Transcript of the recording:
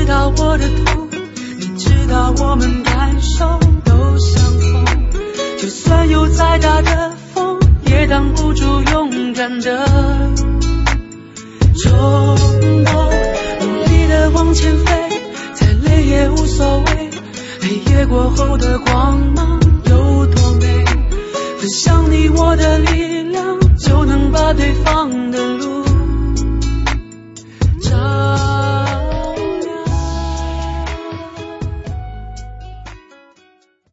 道我的痛，你知道我们感受都相同。就算有再大的风，也挡不住勇敢的冲动。努力的往前飞，再累也无所谓。黑夜过后的光芒有多美？分享你我的力量，就能把对方